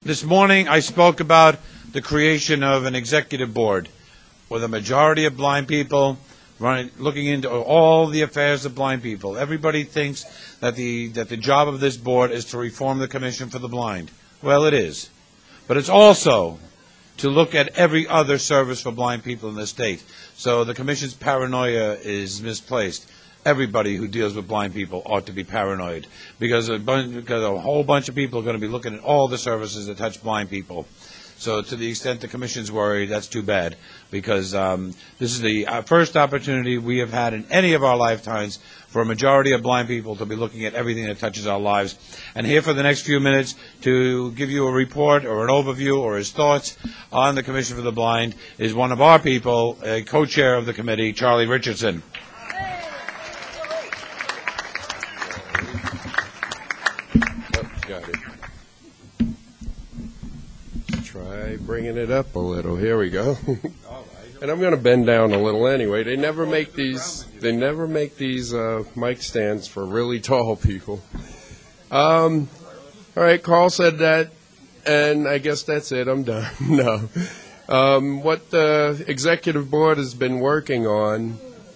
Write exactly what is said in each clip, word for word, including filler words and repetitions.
This morning I spoke about the creation of an executive board with a majority of blind people running, looking into all the affairs of blind people. Everybody thinks that the, that the job of this board is to reform the Commission for the Blind. Well, it is. But it's also to look at every other service for blind people in the state. So the Commission's paranoia is misplaced. Everybody who deals with blind people ought to be paranoid because a, bunch, because a whole bunch of people are going to be looking at all the services that touch blind people. So to the extent the Commission's worried, that's too bad because um, this is the uh, first opportunity we have had in any of our lifetimes for a majority of blind people to be looking at everything that touches our lives. And here for the next few minutes to give you a report or an overview or his thoughts on the Commission for the Blind is one of our people, a co-chair of the committee, Charlie Richardson. Got it. Try bringing it up a little. Here we go. And I'm going to bend down a little anyway. They never make these. They never make these uh, mic stands for really tall people. Um, all right, Carl said that, and I guess that's it. I'm done. No. Um, what the executive board has been working on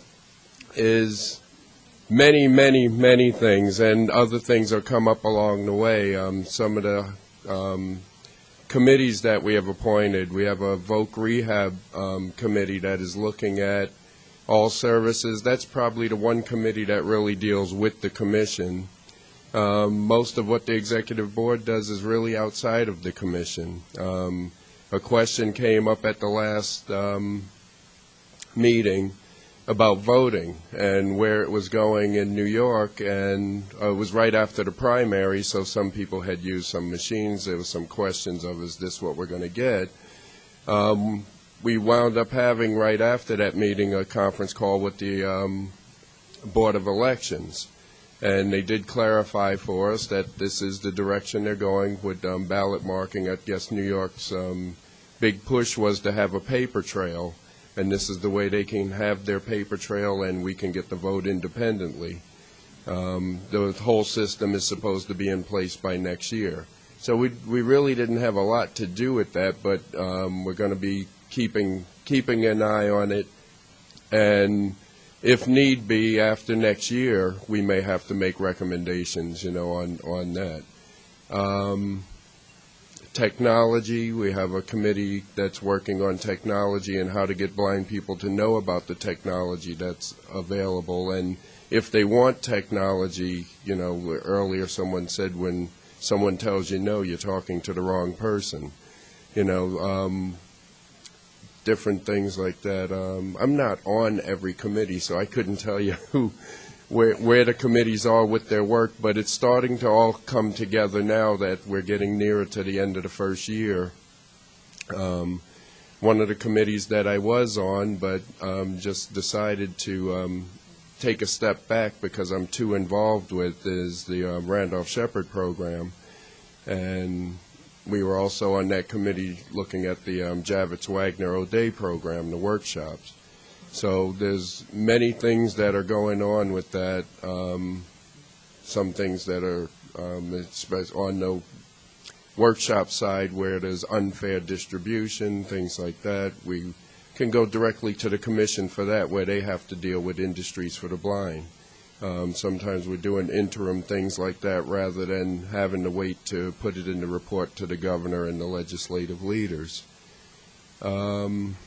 is many, many, many things, and other things will come up along the way. Um, some of the um, committees that we have appointed, we have a V O C Rehab um, committee that is looking at all services. That's probably the one committee that really deals with the commission. Um, most of what the executive board does is really outside of the commission. Um, a question came up at the last um, meeting about voting and where it was going in New York, and uh, it was right after the primary, so some people had used some machines. There was some questions of, is this what we're going to get? Um, we wound up having, right after that meeting, a conference call with the um, Board of Elections, and they did clarify for us that this is the direction they're going with um, ballot marking. I guess New York's um, big push was to have a paper trail, and this is the way they can have their paper trail and we can get the vote independently. Um, the whole system is supposed to be in place by next year. So we we really didn't have a lot to do with that, but um, we're going to be keeping keeping an eye on it, and if need be, after next year, we may have to make recommendations, you know, on, on that. Um, Technology, we have a committee that's working on technology and how to get blind people to know about the technology that's available. And if they want technology, you know, earlier someone said when someone tells you no, you're talking to the wrong person. You know, um, different things like that. Um, I'm not on every committee, so I couldn't tell you who. Where, where the committees are with their work, but it's starting to all come together now that we're getting nearer to the end of the first year. Um, one of the committees that I was on, but um, just decided to um, take a step back because I'm too involved with, is the uh, Randolph-Shepard program. And we were also on that committee looking at the um, Javits-Wagner-O'Day program, the workshops. So there's many things that are going on with that. Um, some things that are um, it's on the workshop side where there's unfair distribution, things like that. We can go directly to the commission for that, where they have to deal with industries for the blind. Um, sometimes we're doing interim things like that rather than having to wait to put it in the report to the governor and the legislative leaders. Um,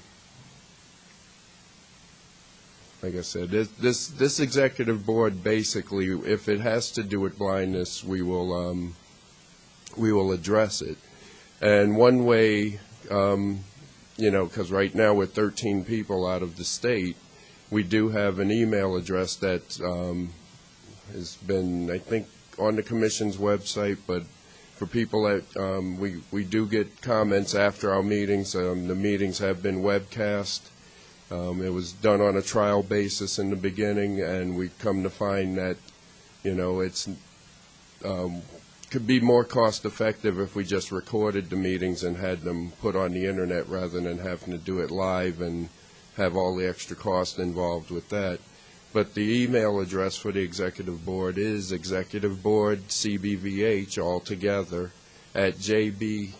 Like I said, this, this this executive board basically, if it has to do with blindness, we will um, we will address it. And one way, um, you know, because right now we're thirteen people out of the state, we do have an email address that um, has been, I think, on the commission's website. But for people that um, we we do get comments after our meetings. Um, the meetings have been webcast. Um, it was done on a trial basis in the beginning, and we come to find that, you know, it's um, could be more cost effective if we just recorded the meetings and had them put on the internet rather than having to do it live and have all the extra cost involved with that. But the email address for the executive board is executive board C B V H all together at J B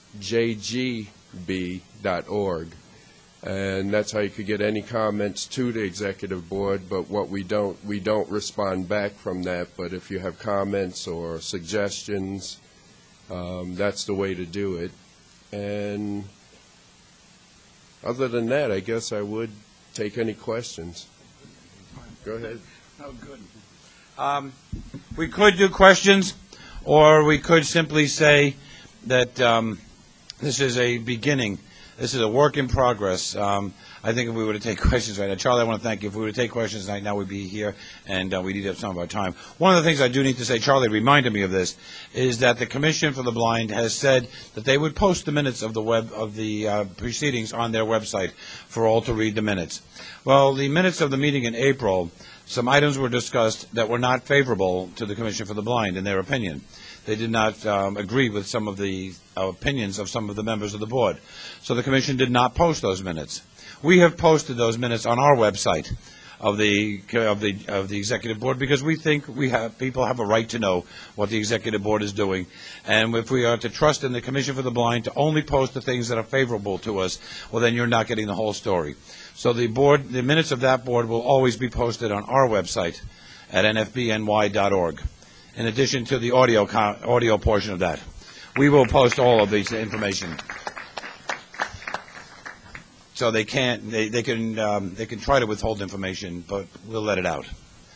j g b dot org. And that's how you could get any comments to the executive board. But what we don't, we don't respond back from that. But if you have comments or suggestions, um, that's the way to do it. And other than that, I guess I would take any questions. Go ahead. Oh, good. Um, we could do questions, or we could simply say that um, this is a beginning. This is a work in progress. Um, I think if we were to take questions right now, Charlie, I want to thank you. If we were to take questions right now, we'd be here, and uh, we'd eat up some of our time. One of the things I do need to say, Charlie reminded me of this, is that the Commission for the Blind has said that they would post the minutes of the web of the uh, proceedings on their website for all to read the minutes. Well, the minutes of the meeting in April, some items were discussed that were not favorable to the Commission for the Blind, in their opinion. They did not um, agree with some of the uh, opinions of some of the members of the board. So the Commission did not post those minutes. We have posted those minutes on our website of the of the of the executive board because we think we have people have a right to know what the executive board is doing, and if we are to trust in the Commission for the Blind to only post the things that are favorable to us, well, then you're not getting the whole story. So the board, the minutes of that board will always be posted on our website at n f b n y dot org. In addition to the audio audio portion of that, we will post all of this information. So they can't, they, they can, um, they can try to withhold information, but we'll let it out.